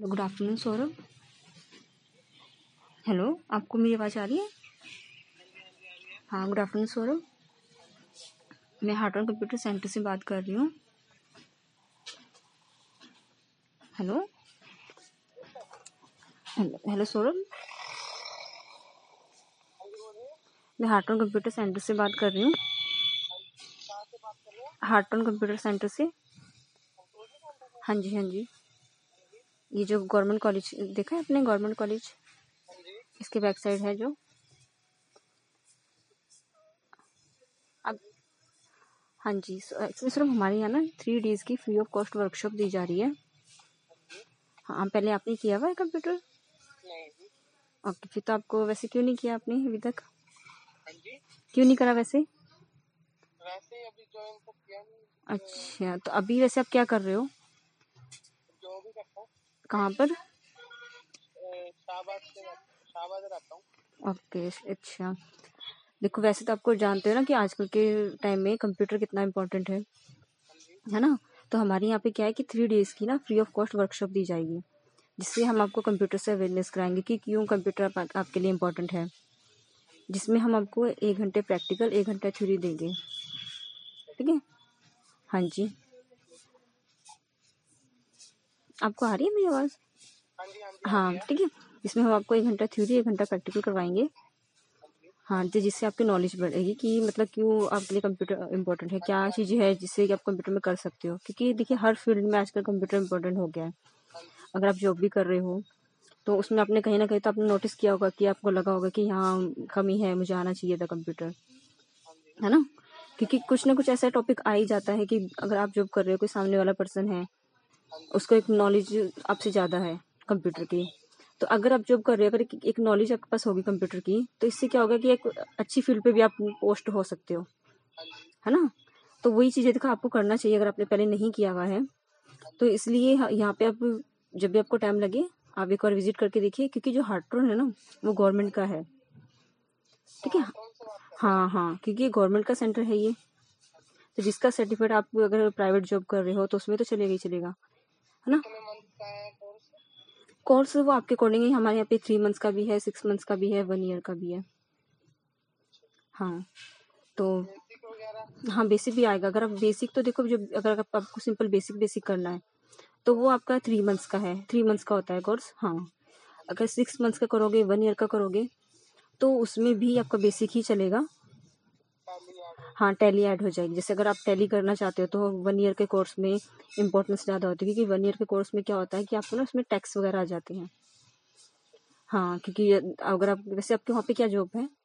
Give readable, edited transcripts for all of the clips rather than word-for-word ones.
Good afternoon Saurabh. Hello, आपको मेरी आवाज़ आ रही है? हाँ, गुड आफ्टरनून सौरभ। मैं हार्टन कंप्यूटर सेंटर से बात कर रही हूँ। हेलो हेलो हेलो सौरभ, मैं हार्टन कंप्यूटर सेंटर से बात कर रही हूँ। हार्टन कंप्यूटर सेंटर से। हाँ जी, हाँ जी। ये जो गवर्नमेंट कॉलेज देखा है आपने, गवर्नमेंट कॉलेज, इसके बैक साइड है जो। अब हाँ जी, एक्चुअली सर हमारे यहाँ ना 3 days की फ्री ऑफ कॉस्ट वर्कशॉप दी जा रही है। हाँ, पहले आपने किया हुआ है कंप्यूटर? ओके, फिर तो आपको वैसे क्यों नहीं किया आपने अभी तक? क्यों नहीं करा वैसे? अभी ज्वाइन तो किया नहीं। अच्छा, तो अभी वैसे आप क्या कर रहे हो? जो भी करता हूँ। कहाँ पर? शाहबाद रहता हूँ। ओके, अच्छा। देखो, वैसे तो आपको जानते हो ना कि आजकल के टाइम में कंप्यूटर कितना इम्पोर्टेंट है ना। तो हमारे यहाँ पे क्या है कि 3 days की ना फ्री ऑफ कॉस्ट वर्कशॉप दी जाएगी, जिससे हम आपको कंप्यूटर से अवेयरनेस कराएंगे कि क्यों कंप्यूटर आपके लिए इम्पोर्टेंट है, जिसमें हम आपको 1 घंटे प्रैक्टिकल 1 घंटा थ्योरी देंगे। ठीक है? हाँ जी। आपको आ रही है मेरी आवाज़? हाँ, ठीक है। इसमें हम आपको 1 घंटा थ्योरी 1 घंटा प्रैक्टिकल करवाएंगे। हाँ जी, जिससे आपकी नॉलेज बढ़ेगी कि मतलब क्यों आपके लिए कंप्यूटर इम्पोर्टेंट है, क्या चीज़ें है जिससे कि आप कंप्यूटर में कर सकते हो। क्योंकि देखिए, हर फील्ड में आजकल कंप्यूटर इम्पोर्टेंट हो गया है। अगर आप जॉब भी कर रहे हो तो उसमें आपने कहीं ना कहीं तो आपने नोटिस किया होगा कि आपको लगा होगा कि यहाँ कमी है, मुझे आना चाहिए था कंप्यूटर, है ना। क्योंकि कुछ ना कुछ ऐसा टॉपिक आ ही जाता है कि अगर आप जॉब कर रहे हो, कोई सामने वाला पर्सन है, उसको एक नॉलेज आपसे ज़्यादा है कंप्यूटर की। तो अगर आप जॉब कर रहे हो, अगर एक नॉलेज आपके पास होगी कंप्यूटर की, तो इससे क्या होगा कि एक अच्छी फील्ड पे भी आप पोस्ट हो सकते हो, है ना। तो वही चीज़ें देखो आपको करना चाहिए अगर आपने पहले नहीं किया हुआ है। तो इसलिए यहाँ पे आप जब भी आपको टाइम लगे आप एक बार विजिट करके देखिए, क्योंकि जो हार्ट्रॉन है ना वो गवर्नमेंट का है। ठीक है? हाँ हाँ, क्योंकि गवर्नमेंट का सेंटर है ये। तो जिसका सर्टिफिकेट आप अगर प्राइवेट जॉब कर रहे हो तो उसमें तो चलेगा ही चलेगा, है ना। कोर्स वो आपके अकॉर्डिंग ही, हमारे यहाँ पे 3 months का भी है, 6 months का भी है, 1 year का भी है। हाँ, तो हाँ, बेसिक भी आएगा। अगर आप बेसिक तो देखो, जब अगर आपको सिंपल बेसिक करना है तो वो आपका 3 months का है, 3 months का होता है कोर्स। हाँ, अगर 6 months का करोगे, 1 year का करोगे, तो उसमें भी आपका बेसिक ही चलेगा। हाँ, टैली ऐड हो जाएगी। जैसे अगर आप टैली करना चाहते हो तो 1 year के कोर्स में इम्पोर्टेंस ज़्यादा होती है, क्योंकि 1 year के कोर्स में क्या होता है कि आपको ना उसमें टैक्स वगैरह आ जाते हैं। हाँ, क्योंकि अगर आप वैसे आपके वहाँ पे क्या जॉब है?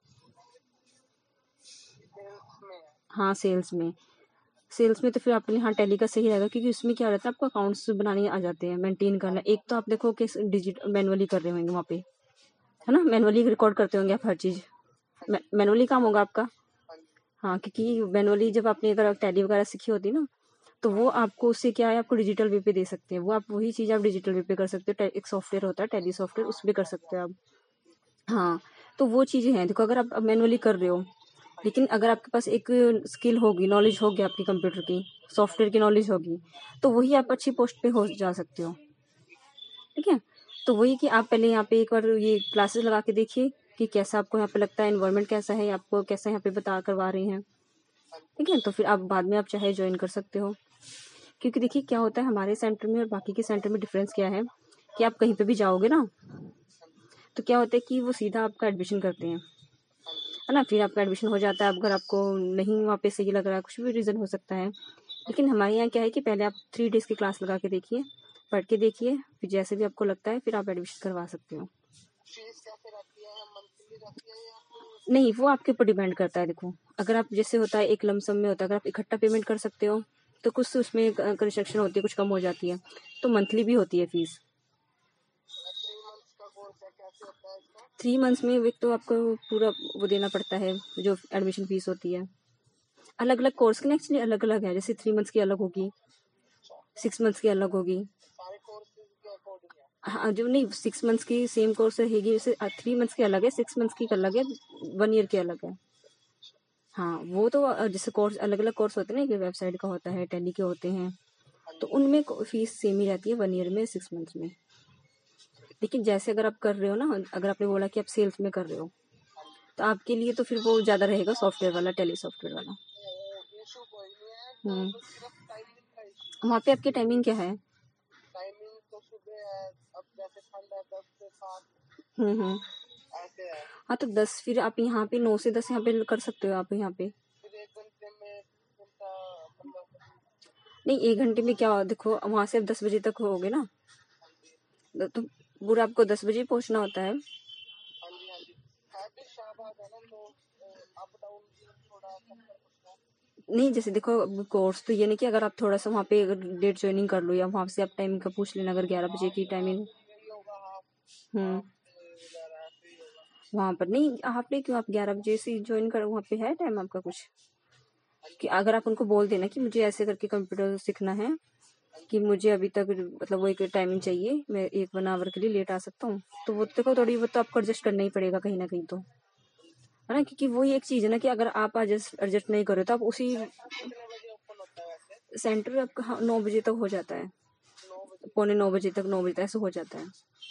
हाँ, सेल्स में तो फिर आपके लिए हाँ टैली का सही रहेगा, क्योंकि उसमें क्या रहता है, आपको अकाउंट्स बनाने आ जाते हैं, मेंटेन करना। एक तो आप देखो कि डिजिटल मैनुअली कर रहे होंगे वहाँ पे, है ना, मैनुअली रिकॉर्ड करते होंगे आप हर चीज़, मैनुअली काम होगा आपका। हाँ, क्योंकि मैनुअली जब आपने अगर टैली वगैरह सीखी होती ना, तो वो आपको उससे क्या है, आपको डिजिटल वे पे दे सकते हैं। वो आप वही चीज़ आप डिजिटल वे पे कर सकते हो। एक सॉफ्टवेयर होता है टैली सॉफ्टवेयर, उस पर कर सकते हो आप। हाँ, तो वो चीज़ें हैं। देखो, अगर आप मैनुअली कर रहे हो, लेकिन अगर आपके पास एक स्किल होगी, नॉलेज होगी आपकी कंप्यूटर की, सॉफ्टवेयर की नॉलेज होगी, तो वही आप अच्छी पोस्ट पे हो जा सकते हो। ठीक है? तो वही कि आप पहले यहाँ पे एक बार ये क्लासेस लगा के देखिए कि कैसा आपको यहाँ पे लगता है, एनवायरनमेंट कैसा है, आपको कैसा यहाँ पे बता करवा रहे हैं। ठीक है? तो फिर आप बाद में आप चाहे ज्वाइन कर सकते हो। क्योंकि देखिए क्या होता है, हमारे सेंटर में और बाकी के सेंटर में डिफरेंस क्या है कि आप कहीं पे भी जाओगे ना, तो क्या होता है कि वो सीधा आपका एडमिशन करते हैं, है ना। फिर आपका एडमिशन हो जाता है। अगर आपको नहीं वहाँ पे सही लग रहा है, कुछ भी रीज़न हो सकता है, लेकिन हमारे यहाँ क्या है कि पहले आप 3 days की क्लास लगा के देखिए, पढ़ के देखिए, फिर जैसे भी आपको लगता है फिर आप एडमिशन करवा सकते हो। नहीं, वो आपके ऊपर डिपेंड करता है। देखो, अगर आप जैसे होता है एक लमसम में होता है, अगर आप इकट्ठा पेमेंट कर सकते हो तो कुछ उसमें कंस्ट्रक्शन होती है, कुछ कम हो जाती है, तो मंथली भी होती है फीस। 3 months में एक तो आपको पूरा वो देना पड़ता है, जो एडमिशन फीस होती है। अलग अलग कोर्स की एक्चुअली अलग अलग है, जैसे 3 months की अलग होगी, 6 months की अलग होगी। हाँ, जो नहीं 6 months की सेम कोर्स रहेगी, जैसे 3 months की अलग है, 6 months की अलग है, 1 year की अलग है। हाँ, वो तो जैसे कोर्स अलग अलग कोर्स होते हैं ना, वेबसाइट का होता है, टैली के होते हैं, तो उनमें फीस सेम ही रहती है, 1 year में 6 months में। लेकिन जैसे अगर आप कर रहे हो ना, अगर आपने बोला कि आप सेल्स में कर रहे हो, तो आपके लिए तो फिर वो ज़्यादा रहेगा सॉफ्टवेयर वाला, टेली सॉफ्टवेयर वाला। इशू कोई नहीं है, तो बस सिर्फ टाइमिंग का इशू। वहाँ पे आपकी टाइमिंग क्या है? टाइमिंग तो सुबह है, अब जैसे ठंड है 10 से 7 ऐसे है। हाँ तो 10, फिर आप यहाँ पे 9 से 10 यहाँ पे कर सकते हो आप यहाँ पे। फिर 1 घंटे में घंटा मतलब नहीं 1 घंटे में क्या, देखो वहाँ से आप 10 बजे तक होगे ना, हाँ जी तो पूरा आपको 10 बजे पहुँचना होता है। हाँ जी हाँ जी। है भी शाहबाद है ना, तो अप डाउन थोड़ा चक्कर पड़ता है। नहीं जैसे देखो कोर्स तो ये नहीं कि अगर आप थोड़ा सा वहाँ पे डेट ज्वाइनिंग कर लो या वहाँ से आप टाइमिंग का पूछ लेना, अगर 11 बजे की टाइमिंग। यही होगा हाफ हम्म वगैरह ऐसे ही होगा। वहाँ पर नहीं, आप नहीं, क्यों आप 11 बजे से ज्वाइन करो, वहाँ पे है टाइम आपका कुछ कि अगर आप उनको बोल देना कि मुझे ऐसे करके कंप्यूटर सीखना है, कि मुझे अभी तक मतलब वो एक टाइमिंग चाहिए, मैं 1 आवर के लिए लेट आ सकता हूँ, तो वो देखो थोड़ी बहुत तो आपको एडजस्ट करना ही पड़ेगा कहीं ना कहीं तो, है ना, क्योंकि वही एक चीज है ना कि अगर आप एडजस्ट नहीं करो तो आप उसी कितने बजे ओपन होता है वैसे? सेंटर आपका, हाँ 9 बजे तक हो जाता है, 9 बजे। पौने 9 बजे तक, 9 बजे तक ऐसे हो जाता है।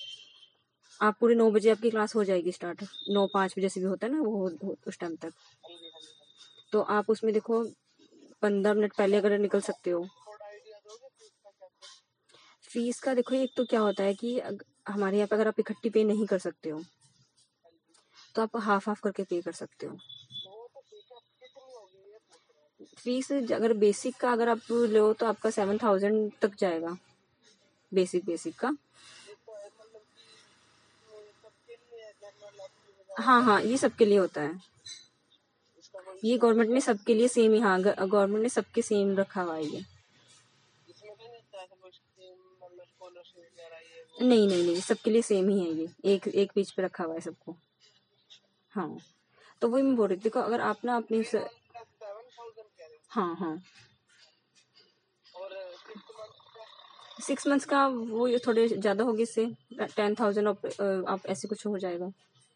आप पूरे 9 बजे आपकी क्लास हो जाएगी स्टार्ट, 9-5 बजे से भी होता है ना वो उस टाइम तक। हाँ जी हाँ जी हाँ जी। तो आप उसमें देखो 15 मिनट पहले अगर निकल सकते हो। थोड़ा आइडिया दोगे फीस का कैसे? फीस का देखो एक तो क्या होता है कि हमारे यहाँ पे अगर आप इकट्ठी पे नहीं कर सकते हो हाँ जी। तो आप हाफ हाफ करके पे कर सकते हो। वो तो ठीक है, कितनी होगी ये पूछ रहे हैं। फीस अगर बेसिक का अगर आप लो तो आपका 7,000 तक जाएगा, बेसिक का। ये तो है मतलब कि सबके लिए है, जनरल एसटी वगैरह हाँ सब। हाँ ये सबके लिए होता है, इसका कोई ये गवर्नमेंट ने सबके लिए सेम ही, हाँ गवर्नमेंट ने सबके सेम रखा हुआ है ये। इसमें तो नहीं होता है कोई स्कीम मतलब स्कॉलरशिप वगैरह ये वो? नहीं नहीं नहीं, सबके लिए सेम ही है ये, एक एक पेज पे रखा हुआ है सबको। हाँ तो वही मैं बोल रही थी, देखो अगर आप ना अपनी 3 मंथ का 7,000 कह रहे हाँ हाँ हो और 6 मंथ का 6 मंथ्स का वो ये थोड़े ज़्यादा होगी, इससे 10,000 आप ऐसे कुछ हो जाएगा।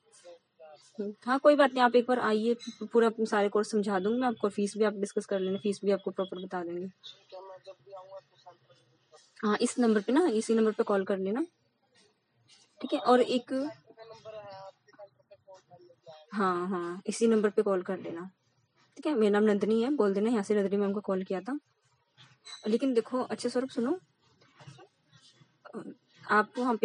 हाँ कोई बात नहीं, आप एक बार आइए, पूरा सारे कोर्स समझा दूंगी मैं आपको, फीस भी आप डिस्कस कर लेना, फीस भी आपको प्रॉपर बता देंगे। ठीक है, मैं जब भी आऊँगा तो सेंटर विजिट करूँगा। हाँ इस नंबर पे ना, इसी नंबर पे कॉल कर लेना, ठीक है। और एक सेंटर का नंबर है, आपके सेंटर पे फोन कर लेता है। हाँ हाँ इसी नंबर पे कॉल कर लेना, ठीक है। मेरा नाम नंदनी है, बोल देना यहाँ से नंदनी मैम को कॉल किया था। लेकिन देखो अच्छे स्वरूप सुनो, आप वहाँ पे